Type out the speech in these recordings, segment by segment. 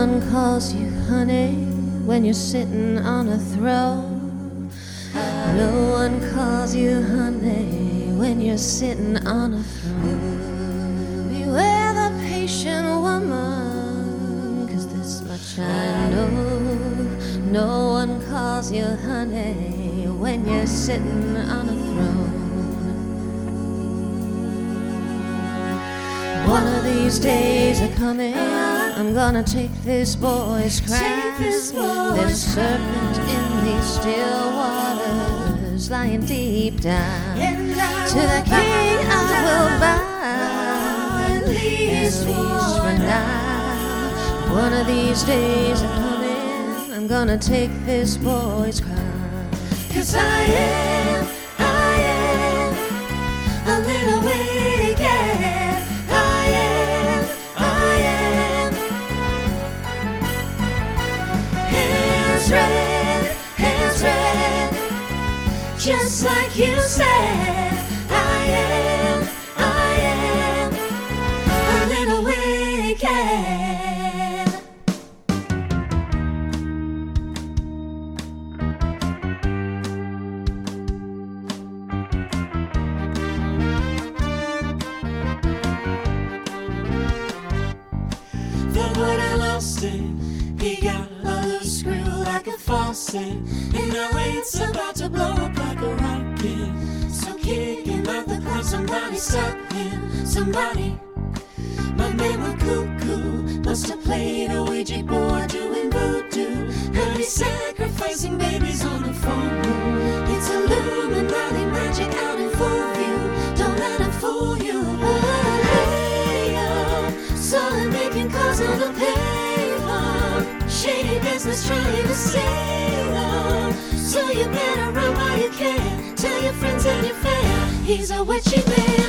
one calls you honey when you're sitting on a throne. No one calls you honey when you're sitting on a throne. Beware the patient woman, 'cause this much I know. No one calls you honey when you're sitting on a throne. One of these days are coming, I'm gonna take this boy's crown. There's a serpent in these still waters, lying deep down. To the king I will bow, at least for now. One of these days are coming, I'm gonna take this boy's crown. 'Cause I am a little wicked. Hands red, just like you said. I am a little wicked. The Lord I lost him, he got a loose screw like a faucet, and now it's about to blow up like a rocket. So kick him out the cloud, somebody stop him, somebody. My man went cuckoo, must have played a Ouija board doing voodoo. Heard he's sacrificing babies on the phone. It's Illuminati magic out in full view, don't let him fool you. Saw him making calls on the payphone, shady business trying to sail on. So you better run while you can, tell your friends and your fam, he's a witchy man.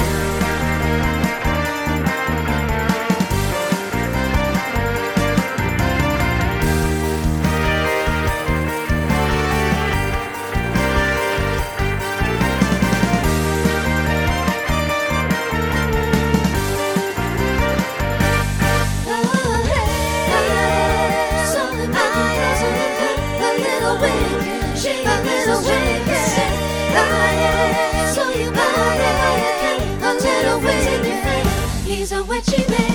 He's a witchy man.